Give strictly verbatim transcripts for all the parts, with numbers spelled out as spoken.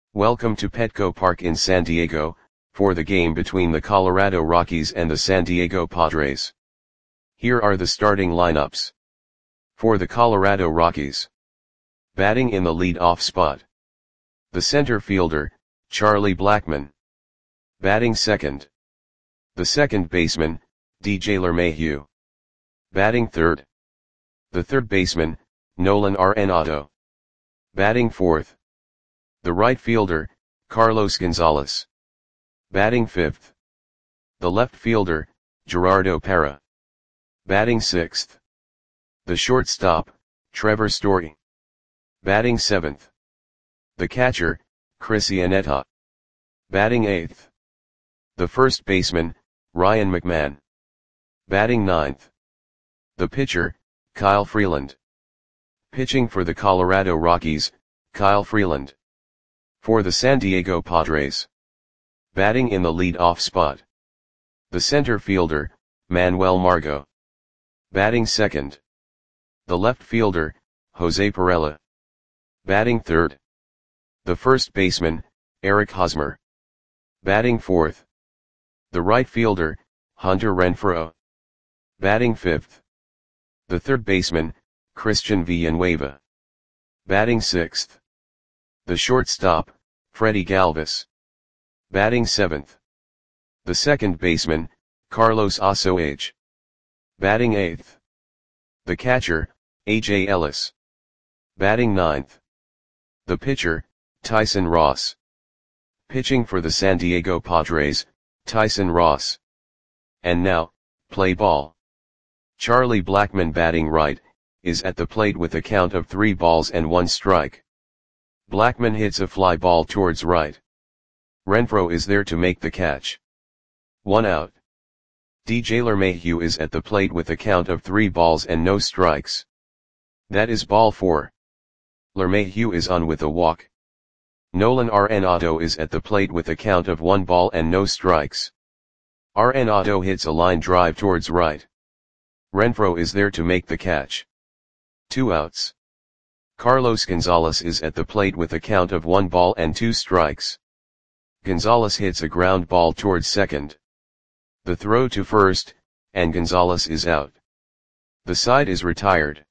Welcome to Petco Park in San Diego, for the game between the Colorado Rockies and the San Diego Padres. Here are the starting lineups. For the Colorado Rockies. Batting in the lead-off spot. The center fielder, Charlie Blackmon. Batting second. The second baseman, D J LeMahieu. Batting third. The third baseman, Nolan Arenado. Batting fourth. The right fielder, Carlos Gonzalez. Batting fifth. The left fielder, Gerardo Parra. Batting sixth. The shortstop, Trevor Story. Batting seventh. The catcher, Chris Iannetta. Batting eighth. The first baseman, Ryan McMahon. Batting ninth. The pitcher, Kyle Freeland. Pitching for the Colorado Rockies, Kyle Freeland. For the San Diego Padres. Batting in the lead-off spot. The center fielder, Manuel Margot. Batting second. The left fielder, Jose Pirela. Batting third. The first baseman, Eric Hosmer. Batting fourth. The right fielder, Hunter Renfroe. Batting fifth. The third baseman, Christian Villanueva. Batting sixth. The shortstop, Freddie Galvis. Batting seventh. The second baseman, Carlos Osoage. Batting eighth. The catcher, A J Ellis. Batting ninth. The pitcher, Tyson Ross. Pitching for the San Diego Padres, Tyson Ross. And now, play ball. Charlie Blackmon, batting right, is at the plate with a count of three balls and one strike. Blackmon hits a fly ball towards right. Renfroe is there to make the catch. One out. D J LeMahieu is at the plate with a count of three balls and no strikes. That is ball four. LeMahieu is on with a walk. Nolan Arenado is at the plate with a count of one ball and no strikes. Arenado hits a line drive towards right. Renfroe is there to make the catch. Two outs. Carlos Gonzalez is at the plate with a count of one ball and two strikes. Gonzalez hits a ground ball towards second. The throw to first, and Gonzalez is out. The side is retired.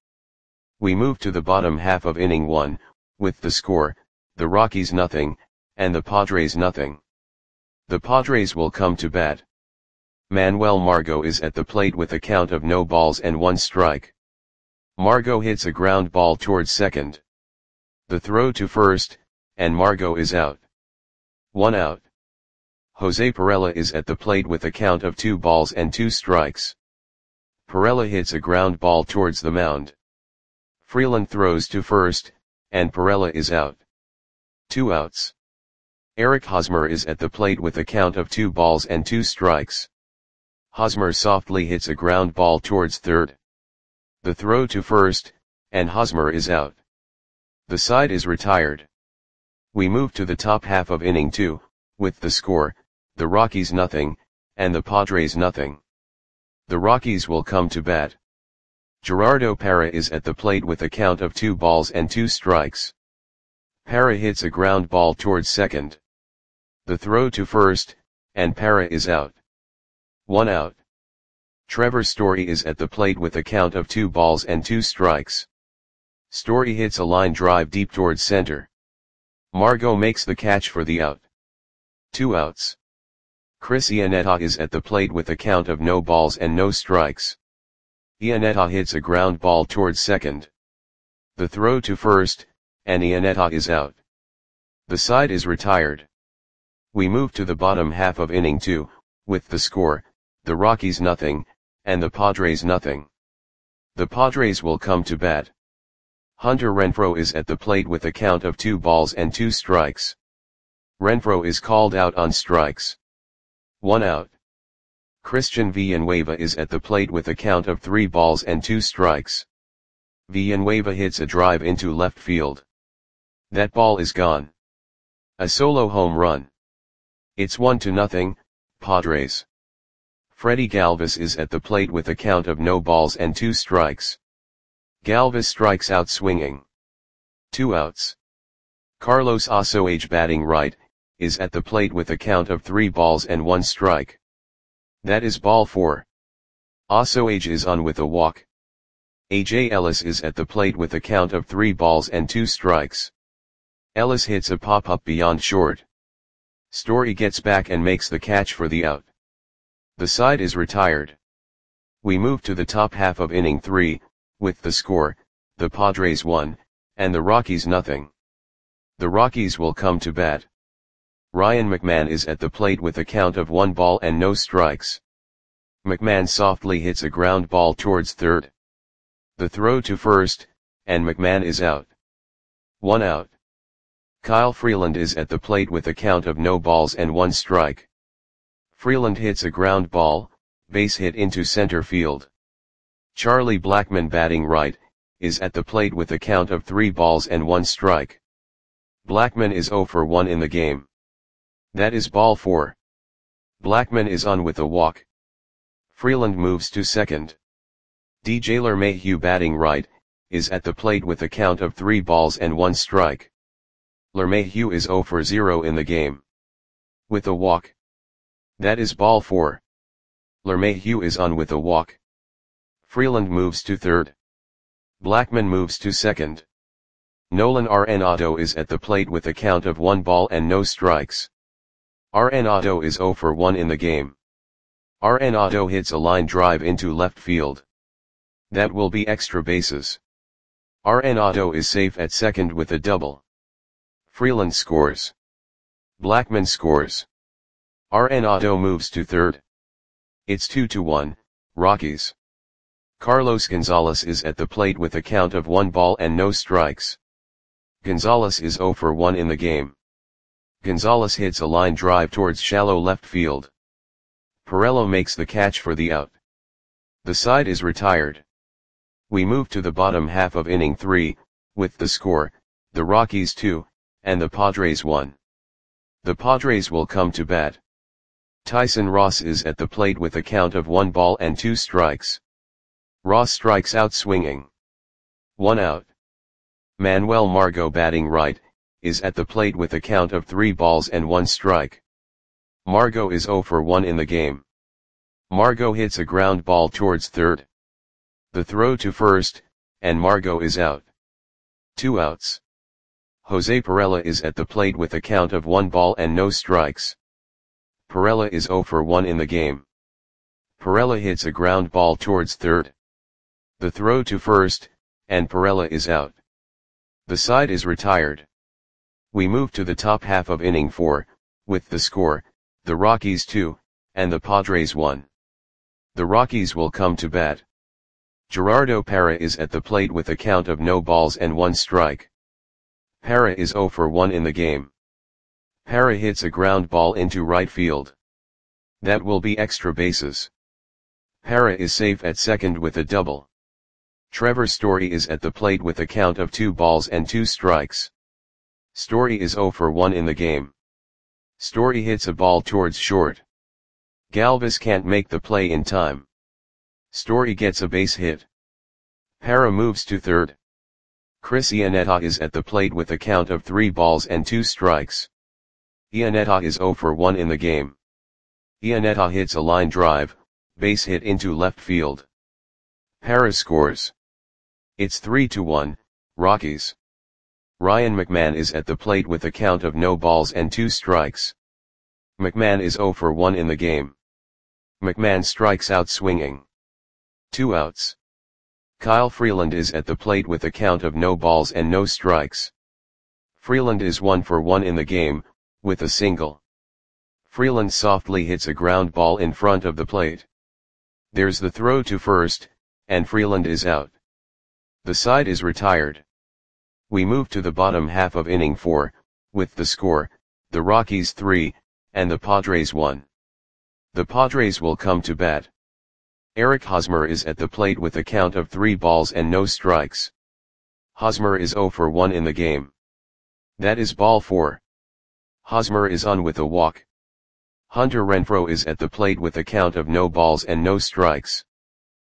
We move to the bottom half of inning one, with the score, the Rockies nothing, and the Padres nothing. The Padres will come to bat. Manuel Margot is at the plate with a count of no balls and one strike. Margot hits a ground ball towards second. The throw to first, and Margot is out. One out. Jose Pirela is at the plate with a count of two balls and two strikes. Pirela hits a ground ball towards the mound. Freeland throws to first, and Pirela is out. Two outs. Eric Hosmer is at the plate with a count of two balls and two strikes. Hosmer softly hits a ground ball towards third. The throw to first, and Hosmer is out. The side is retired. We move to the top half of inning two, with the score, the Rockies nothing, and the Padres nothing. The Rockies will come to bat. Gerardo Parra is at the plate with a count of two balls and two strikes. Parra hits a ground ball towards second. The throw to first, and Parra is out. One out. Trevor Story is at the plate with a count of two balls and two strikes. Story hits a line drive deep towards center. Margot makes the catch for the out. Two outs. Chris Iannetta is at the plate with a count of no balls and no strikes. Iannetta hits a ground ball towards second. The throw to first, and Iannetta is out. The side is retired. We move to the bottom half of inning two, with the score, the Rockies nothing, and the Padres nothing. The Padres will come to bat. Hunter Renfroe is at the plate with a count of two balls and two strikes. Renfroe is called out on strikes. One out. Christian Villanueva is at the plate with a count of three balls and two strikes. Villanueva hits a drive into left field. That ball is gone. A solo home run. It's one to nothing, Padres. Freddie Galvis is at the plate with a count of no balls and two strikes. Galvis strikes out swinging. Two outs. Carlos Osoage batting right, is at the plate with a count of three balls and one strike. That is ball four. Osoage is on with a walk. A J Ellis is at the plate with a count of three balls and two strikes. Ellis hits a pop-up beyond short. Story gets back and makes the catch for the out. The side is retired. We move to the top half of inning three, with the score, the Padres one, and the Rockies nothing. The Rockies will come to bat. Ryan McMahon is at the plate with a count of one ball and no strikes. McMahon softly hits a ground ball towards third. The throw to first, and McMahon is out. One out. Kyle Freeland is at the plate with a count of no balls and one strike. Freeland hits a ground ball, base hit into center field. Charlie Blackmon batting right, is at the plate with a count of three balls and one strike. Blackmon is zero for one in the game. That is ball four. Blackmon is on with a walk. Freeland moves to second. D J LeMahieu batting right, is at the plate with a count of three balls and one strike. LeMahieu is zero for zero in the game. With a walk. That is ball four. LeMahieu is on with a walk. Freeland moves to third. Blackmon moves to second. Nolan Arenado is at the plate with a count of one ball and no strikes. Arenado is zero for one in the game. Arenado hits a line drive into left field. That will be extra bases. Arenado is safe at second with a double. Freeland scores. Blackmon scores. Arenado moves to third. It's two to one, Rockies. Carlos Gonzalez is at the plate with a count of one ball and no strikes. Gonzalez is zero for one in the game. Gonzalez hits a line drive towards shallow left field. Pirello makes the catch for the out. The side is retired. We move to the bottom half of inning three, with the score, the Rockies two, and the Padres one. The Padres will come to bat. Tyson Ross is at the plate with a count of one ball and two strikes. Ross strikes out swinging. One out. Manuel Margot batting right, is at the plate with a count of three balls and one strike. Margot is zero for one in the game. Margot hits a ground ball towards third. The throw to first, and Margot is out. Two outs. Jose Pirela is at the plate with a count of one ball and no strikes. Pirela is zero for one in the game. Pirela hits a ground ball towards third. The throw to first, and Pirela is out. The side is retired. We move to the top half of inning four, with the score, the Rockies two, and the Padres one. The Rockies will come to bat. Gerardo Parra is at the plate with a count of no balls and one strike. Parra is zero for one in the game. Parra hits a ground ball into right field. That will be extra bases. Parra is safe at second with a double. Trevor Story is at the plate with a count of two balls and two strikes. Story is zero for one in the game. Story hits a ball towards short. Galvis can't make the play in time. Story gets a base hit. Parra moves to third. Chris Iannetta is at the plate with a count of three balls and two strikes. Iannetta is zero for one in the game. Iannetta hits a line drive, base hit into left field. Parra scores. It's three to one, Rockies. Ryan McMahon is at the plate with a count of no balls and two strikes. McMahon is zero for one in the game. McMahon strikes out swinging. Two outs. Kyle Freeland is at the plate with a count of no balls and no strikes. Freeland is one for one in the game, with a single. Freeland softly hits a ground ball in front of the plate. There's the throw to first, and Freeland is out. The side is retired. We move to the bottom half of inning four, with the score, the Rockies three, and the Padres one. The Padres will come to bat. Eric Hosmer is at the plate with a count of three balls and no strikes. Hosmer is zero for one in the game. That is ball four. Hosmer is on with a walk. Hunter Renfroe is at the plate with a count of no balls and no strikes.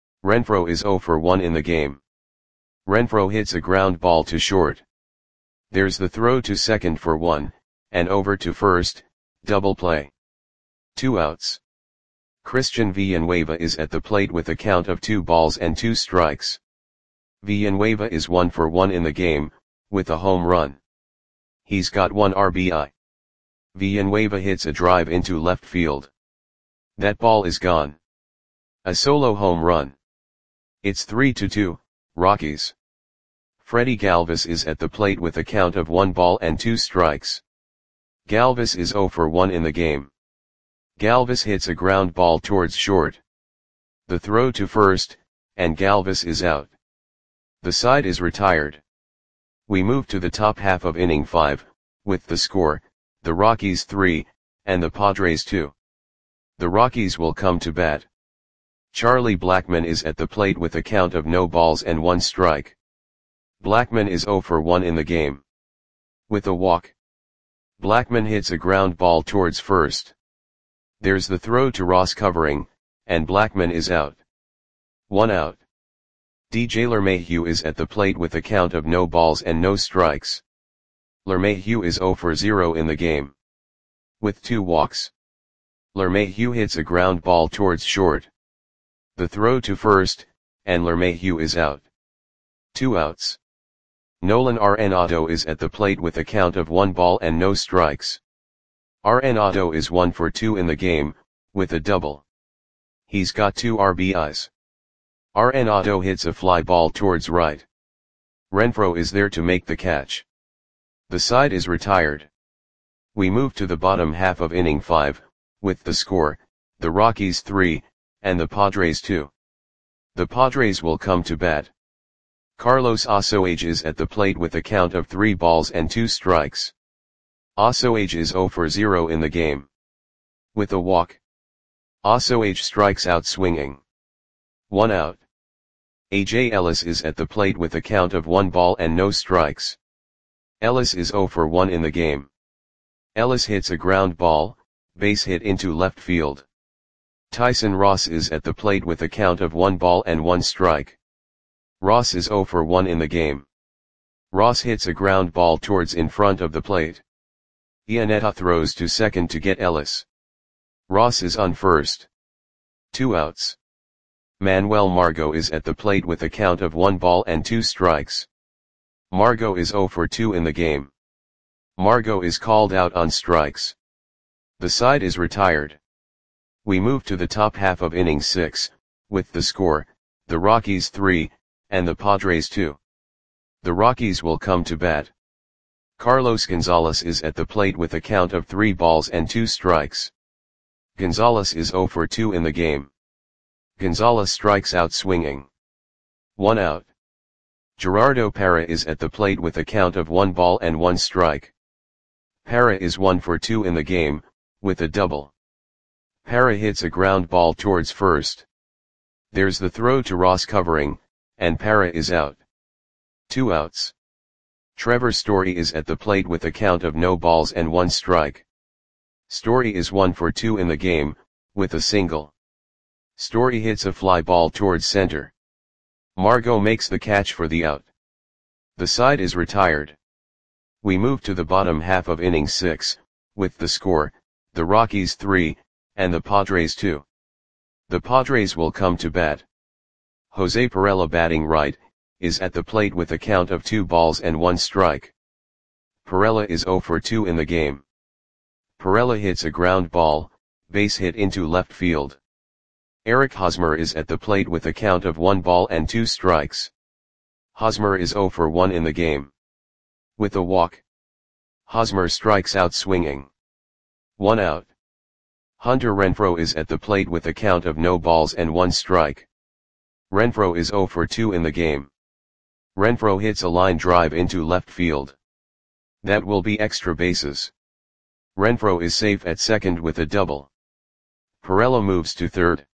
Renfroe is zero for one in the game. Renfroe hits a ground ball to short. There's the throw to second for one, and over to first, double play. Two outs. Christian Villanueva is at the plate with a count of two balls and two strikes. Villanueva is one for one in the game, with a home run. He's got one R B I. Villanueva hits a drive into left field. That ball is gone. A solo home run. It's three to two, Rockies. Freddie Galvis is at the plate with a count of one ball and two strikes. Galvis is zero for one in the game. Galvis hits a ground ball towards short. The throw to first, and Galvis is out. The side is retired. We move to the top half of inning five, with the score, the Rockies three, and the Padres two. The Rockies will come to bat. Charlie Blackmon is at the plate with a count of no balls and one strike. Blackmon is zero for one in the game. With a walk. Blackmon hits a ground ball towards first. There's the throw to Ross covering, and Blackmon is out. One out. D J LeMahieu is at the plate with a count of no balls and no strikes. LeMahieu is zero for zero in the game. With two walks. LeMahieu hits a ground ball towards short. The throw to first, and LeMahieu is out. Two outs. Nolan Arenado is at the plate with a count of one ball and no strikes. Arenado is one for two in the game, with a double. He's got two R B Is. Arenado hits a fly ball towards right. Renfroe is there to make the catch. The side is retired. We move to the bottom half of inning five, with the score, the Rockies three, and the Padres two. The Padres will come to bat. Carlos Osoage is at the plate with a count of three balls and two strikes. Osoage is zero for zero in the game. With a walk. Osoage strikes out swinging. One out. A J Ellis is at the plate with a count of one ball and no strikes. Ellis is zero for one in the game. Ellis hits a ground ball, base hit into left field. Tyson Ross is at the plate with a count of one ball and one strike. Ross is zero for one in the game. Ross hits a ground ball towards in front of the plate. Iannetta throws to second to get Ellis. Ross is on first. Two outs. Manuel Margot is at the plate with a count of one ball and two strikes. Margot is zero for two in the game. Margot is called out on strikes. The side is retired. We move to the top half of inning six, with the score, the Rockies three, and the Padres two. The Rockies will come to bat. Carlos Gonzalez is at the plate with a count of three balls and two strikes. Gonzalez is zero for two in the game. Gonzalez strikes out swinging. One out. Gerardo Parra is at the plate with a count of one ball and one strike. Parra is one for two in the game, with a double. Parra hits a ground ball towards first. There's the throw to Ross covering, and Parra is out. Two outs. Trevor Story is at the plate with a count of no balls and one strike. Story is one for two in the game, with a single. Story hits a fly ball towards center. Margot makes the catch for the out. The side is retired. We move to the bottom half of inning six, with the score, the Rockies three, and the Padres two. The Padres will come to bat. Jose Pirela batting right, is at the plate with a count of two balls and one strike. Pirela is zero for two in the game. Pirela hits a ground ball, base hit into left field. Eric Hosmer is at the plate with a count of one ball and two strikes. Hosmer is zero for one in the game. With a walk. Hosmer strikes out swinging. One out. Hunter Renfroe is at the plate with a count of no balls and one strike. Renfroe is zero for two in the game. Renfroe hits a line drive into left field. That will be extra bases. Renfroe is safe at second with a double. Pirela moves to third.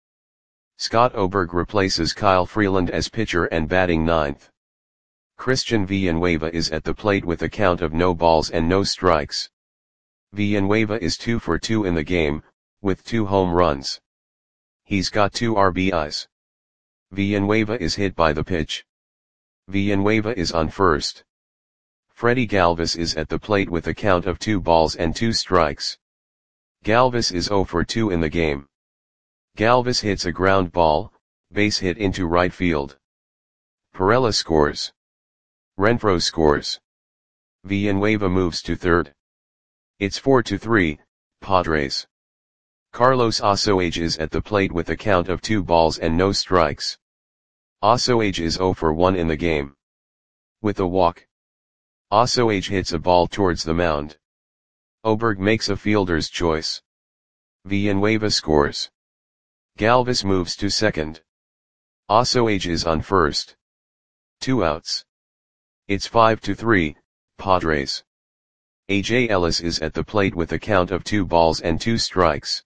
Scott Oberg replaces Kyle Freeland as pitcher and batting ninth. Christian Villanueva is at the plate with a count of no balls and no strikes. Villanueva is two for two in the game, with two home runs. He's got two R B Is. Villanueva is hit by the pitch. Villanueva is on first. Freddie Galvis is at the plate with a count of two balls and two strikes. Galvis is zero for two in the game. Galvis hits a ground ball, base hit into right field. Pirela scores. Renfroe scores. Villanueva moves to third. It's four to three, Padres. Carlos Osoage is at the plate with a count of two balls and no strikes. Osoage is zero for one in the game. With a walk. Osoage hits a ball towards the mound. Oberg makes a fielder's choice. Villanueva scores. Galvis moves to second. Osoage is on first. Two outs. It's five to three, Padres. A J Ellis is at the plate with a count of two balls and two strikes.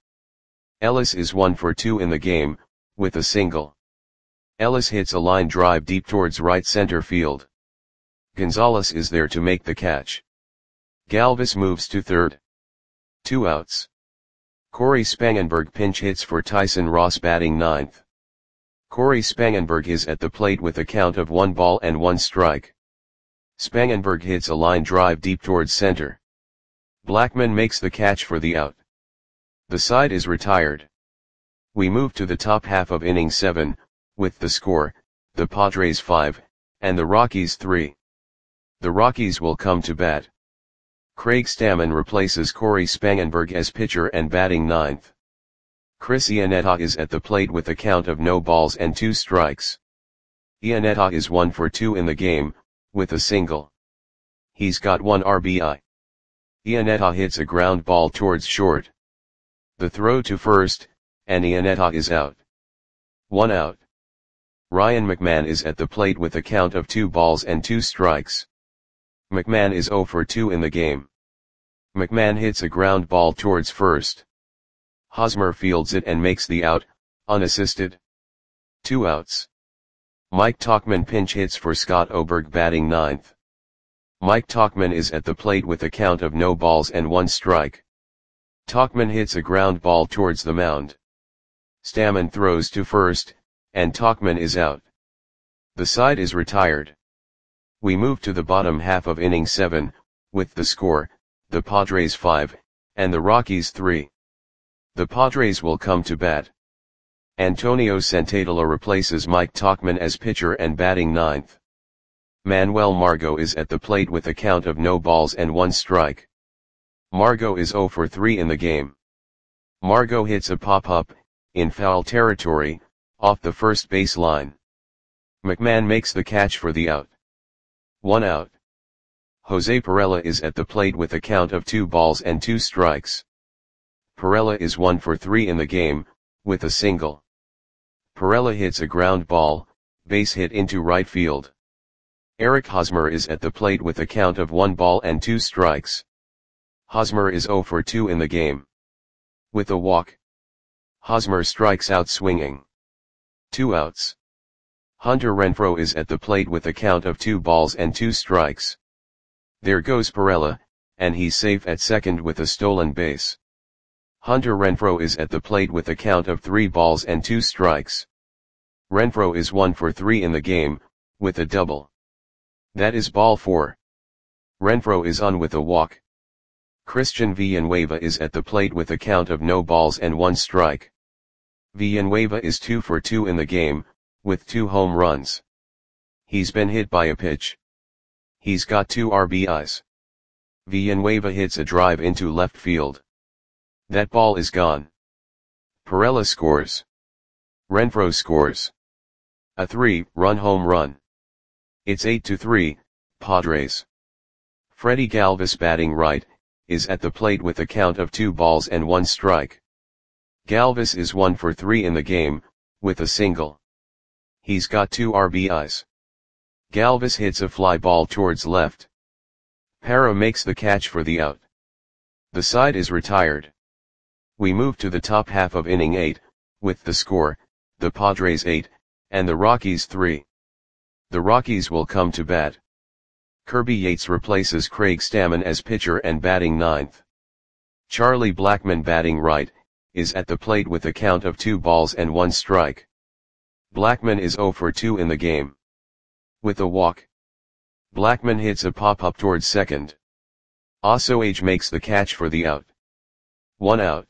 Ellis is one for two in the game, with a single. Ellis hits a line drive deep towards right center field. Gonzalez is there to make the catch. Galvis moves to third. Two outs. Corey Spangenberg pinch hits for Tyson Ross batting ninth. Corey Spangenberg is at the plate with a count of one ball and one strike. Spangenberg hits a line drive deep towards center. Blackman makes the catch for the out. The side is retired. We move to the top half of inning seven, with the score, the Padres five, and the Rockies three. The Rockies will come to bat. Craig Stammen replaces Corey Spangenberg as pitcher and batting ninth. Chris Iannetta is at the plate with a count of no balls and two strikes. Iannetta is one for two in the game, with a single. He's got one R B I. Iannetta hits a ground ball towards short. The throw to first, and Iannetta is out. One out. Ryan McMahon is at the plate with a count of two balls and two strikes. McMahon is zero for two in the game. McMahon hits a ground ball towards first. Hosmer fields it and makes the out, unassisted. Two outs. Mike Tauchman pinch hits for Scott Oberg batting ninth. Mike Tauchman is at the plate with a count of no balls and one strike. Tauchman hits a ground ball towards the mound. Stammen throws to first, and Tauchman is out. The side is retired. We move to the bottom half of inning seven, with the score, the Padres five, and the Rockies three. The Padres will come to bat. Antonio Santadela replaces Mike Tauchman as pitcher and batting ninth. Manuel Margot is at the plate with a count of no balls and one strike. Margot is zero for three in the game. Margot hits a pop-up, in foul territory, off the first base line. McMahon makes the catch for the out. One out. Jose Pirela is at the plate with a count of two balls and two strikes. Pirela is one for three in the game, with a single. Pirela hits a ground ball, base hit into right field. Eric Hosmer is at the plate with a count of one ball and two strikes. Hosmer is zero for two in the game. With a walk. Hosmer strikes out swinging. Two outs. Hunter Renfroe is at the plate with a count of two balls and two strikes. There goes Pirela, and he's safe at second with a stolen base. Hunter Renfroe is at the plate with a count of three balls and two strikes. Renfroe is one for three in the game, with a double. That is ball four. Renfroe is on with a walk. Christian Villanueva is at the plate with a count of no balls and one strike. Villanueva is two for two in the game, with two home runs. He's been hit by a pitch. He's got two R B Is. Villanueva hits a drive into left field. That ball is gone. Pirela scores. Renfroe scores. A three-run home run. It's eight to three, Padres. Freddie Galvis batting right, is at the plate with a count of two balls and one strike. Galvis is one for three in the game, with a single. He's got two R B Is. Galvis hits a fly ball towards left. Parra makes the catch for the out. The side is retired. We move to the top half of inning eight, with the score, the Padres eight, and the Rockies three. The Rockies will come to bat. Kirby Yates replaces Craig Stammen as pitcher and batting ninth. Charlie Blackman batting right, is at the plate with a count of two balls and one strike. Blackman is zero for two in the game. With a walk. Blackman hits a pop-up towards second. Ossoage makes the catch for the out. One out.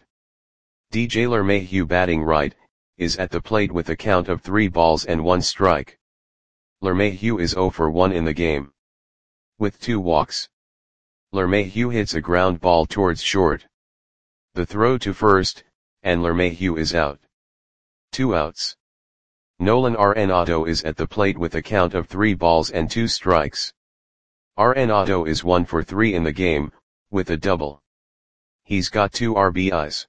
D J LeMahieu batting right, is at the plate with a count of three balls and one strike. LeMahieu is zero for one in the game. With two walks. LeMahieu hits a ground ball towards short. The throw to first, and LeMahieu is out. Two outs. Nolan Arenado is at the plate with a count of three balls and two strikes. Arenado is one for three in the game, with a double. He's got two R B Is.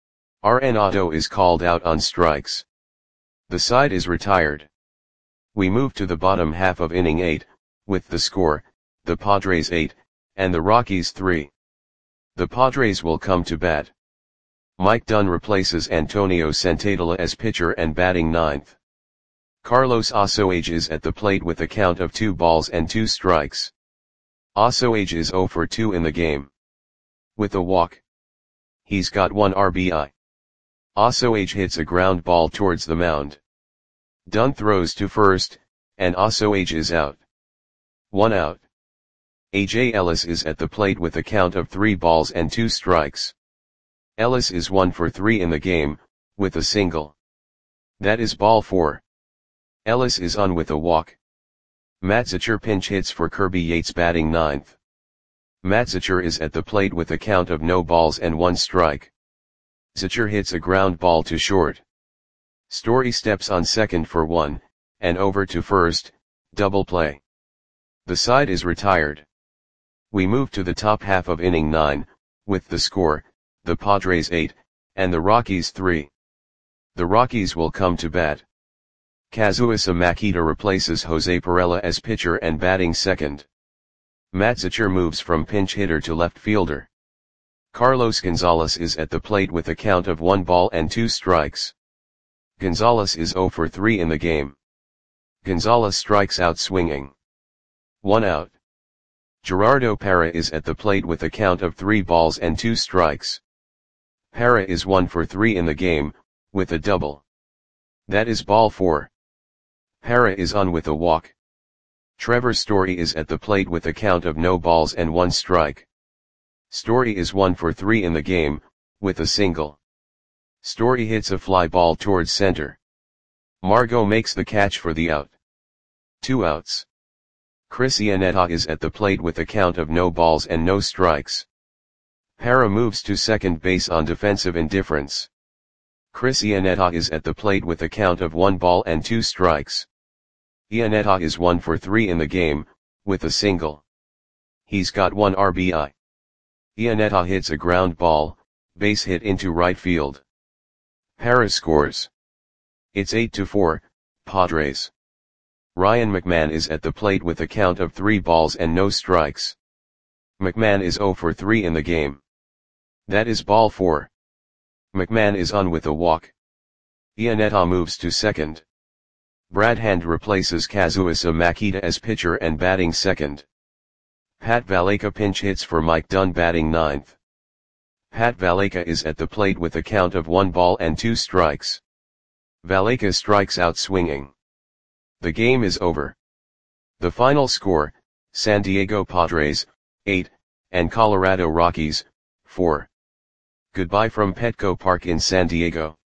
Arenado is called out on strikes. The side is retired. We move to the bottom half of inning eight, with the score, the Padres eight, and the Rockies three. The Padres will come to bat. Mike Dunn replaces Antonio Santadela as pitcher and batting ninth. Carlos Ossoage is at the plate with a count of two balls and two strikes. Ossoage is zero for two in the game. With a walk. He's got one R B I. Ossoage hits a ground ball towards the mound. Dunn throws to first, and Ossoage is out. One out. A J Ellis is at the plate with a count of three balls and two strikes. Ellis is one for three in the game, with a single. That is ball four. Ellis is on with a walk. Matt Zachor pinch hits for Kirby Yates batting ninth. Matt Zachor is at the plate with a count of no balls and one strike. Zachor hits a ground ball to short. Story steps on second for one, and over to first, double play. The side is retired. We move to the top half of inning nine, with the score, the Padres eight, and the Rockies three. The Rockies will come to bat. Kazuhisa Makita replaces Jose Pirela as pitcher and batting second. Matt Zachor moves from pinch hitter to left fielder. Carlos Gonzalez is at the plate with a count of one ball and two strikes. Gonzalez is zero for three in the game. Gonzalez strikes out swinging. One out. Gerardo Parra is at the plate with a count of three balls and two strikes. Parra is one for three in the game, with a double. That is ball four. Parra is on with a walk. Trevor Story is at the plate with a count of no balls and one strike. Story is one for three in the game, with a single. Story hits a fly ball towards center. Margot makes the catch for the out. Two outs. Chris Iannetta is at the plate with a count of no balls and no strikes. Parra moves to second base on defensive indifference. Chris Iannetta is at the plate with a count of one ball and two strikes. Iannetta is one for three in the game, with a single. He's got one R B I. Iannetta hits a ground ball, base hit into right field. Parra scores. It's eight to four, Padres. Ryan McMahon is at the plate with a count of three balls and no strikes. McMahon is zero for three in the game. That is ball four. McMahon is on with a walk. Iannetta moves to second. Brad Hand replaces Kazuhisa Makita as pitcher and batting second. Pat Valaika pinch hits for Mike Dunn batting ninth. Pat Valaika is at the plate with a count of one ball and two strikes. Valaika strikes out swinging. The game is over. The final score, San Diego Padres, eight, and Colorado Rockies, four. Goodbye from Petco Park in San Diego.